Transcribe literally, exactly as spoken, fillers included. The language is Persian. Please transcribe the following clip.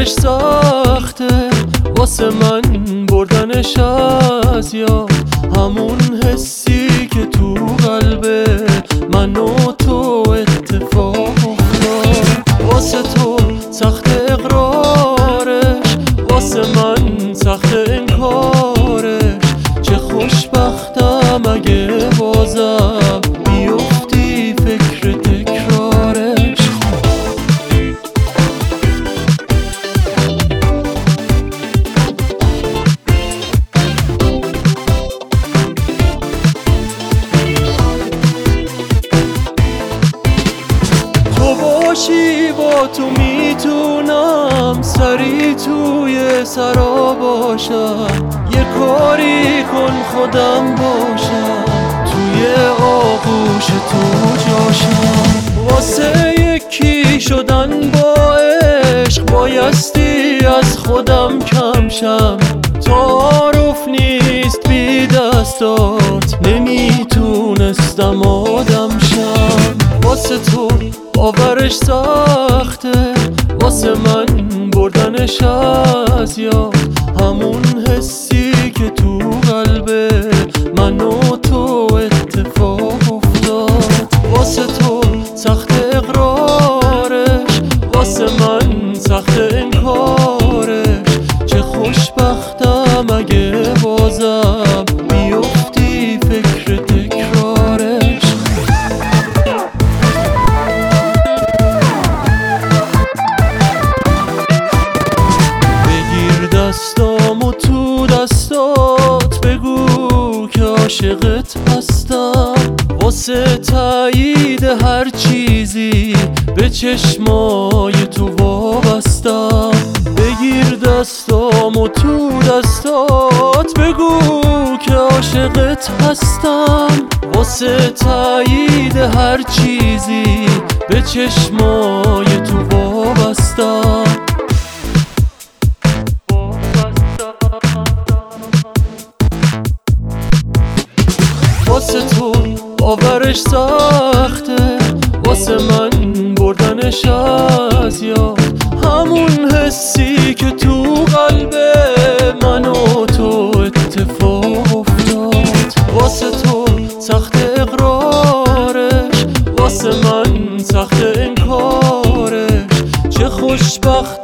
باورش ساخته واسه من بردنش از یاد، همون حسی که تو قلب من و تو اتفاق افتاد. واسه تو سخت اقرارش، واسه من سخت انکارش، چه خوشبختم اگه بازم بیفتی فکر تکرارش. تو باشی با تو میتونم سری توی سرا باشم، یه کاری کن خودم باشم، توی آغوش تو جاشم. واسه یکی شدن با عشق بایستی از خودم کم شم، تعارف نیست بی دستات نمیتونستم آدم شم. واسه تو باورش ساخته واسه من بردنش از یاد، همون حسی که تو قلب من و تو اتفاق افتاد. واسه تو سخت اقرارش، واسه من سخت انکارش، چه خوشبختم اگه بازم بیفتی فکر تکرارش. دستامو تو دستات بگو که عاشقت هستم، واسه تایید هر چیزی به چشمای تو وابستم. بگیر دستامو تو دستات بگو که عاشقت هستم، واسه تایید هر چیزی به چشمای تو وابستم. واسه تو باورش ساخته واسه من بردنش از یاد، همون حسی که تو قلب من و تو اتفاق افتاد. واسه تو سخت اقرارش، واسه من سخت انکارش، چه خوشبخت